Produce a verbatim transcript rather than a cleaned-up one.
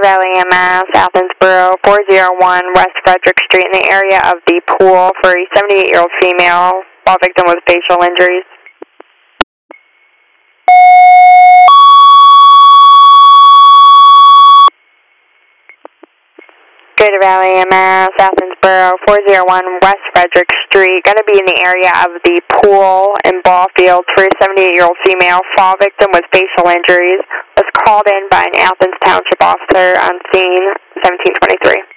Valley E M S, Athensboro, four oh one West Frederick Street in the area of the pool for a seventy-eight-year-old female, fall victim with facial injuries. Greater Valley E M S, Athensboro, four oh one West Frederick Street, going to be in the area of the pool and ball field for a seventy-eight-year-old female, fall victim with facial injuries, was called in by an Athens Township officer on scene seventeen twenty-three.